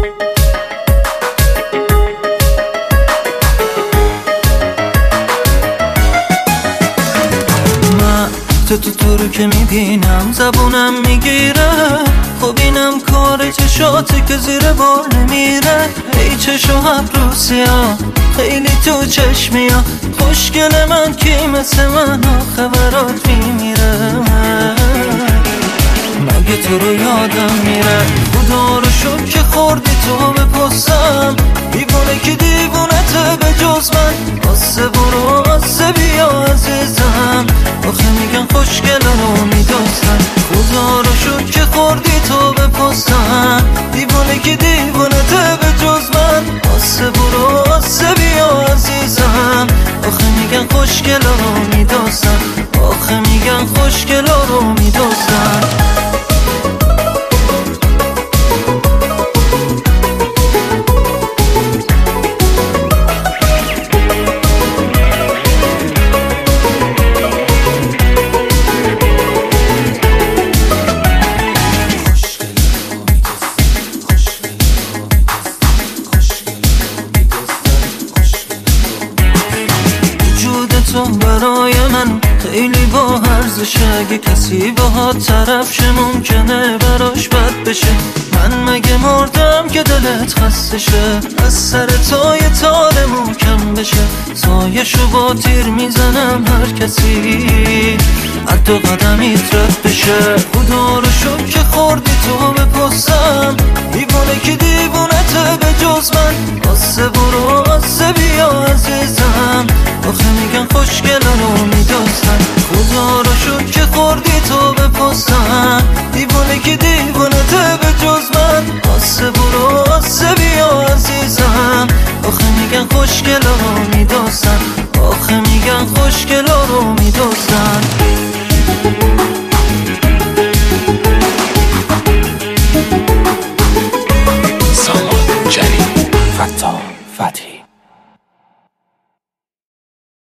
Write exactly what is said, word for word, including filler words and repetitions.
تو تو تو رو که میبینم زبونم میگیره، خب اینم کار چشاته که زیر بار نمیره. ای چشو ابرو سیاه خیلی تو چشمیا، خوشگل من کی مثل من آخه برات میمیره. مگه تو رو یادم میره خدا رو شد که خوردی تو به پستم، دیوونه که دیوونته به جز من. آسه برو آسه بیا عزیزم، آخه میگن خوشگل رو میدوزن. خدا رو شد که خوردی تو به پستم، دیوونه که دیوونته به جز من. آسه برو آسه بیا عزیزم، آخه میگن خوشگل رو میدوزن. آخه میگن خوشگل رو میدوزن. تو برای من خیلی با ارزشه، اگه کسی باهات طرف شه ممکنه براش بد بشه. من مگه مردم که دلت خسته شه، از سر تو یه تار محکم بشه. سایشو با تیر میزنم هر کسی از دو قدمیت رد بشه. خدا رو شد که خوردی تو به پستم، دیوونه که دیوونته به جز من. آسه برو آسه بیا عزیزم، آخه میگن خوشگل رو میدوزن. خدا رو شد که خوردی تو به پستم، دیوونه که دیوونته به جز من. آسه برو آسه بیا عزیزم، آخه میگن خوشگل رو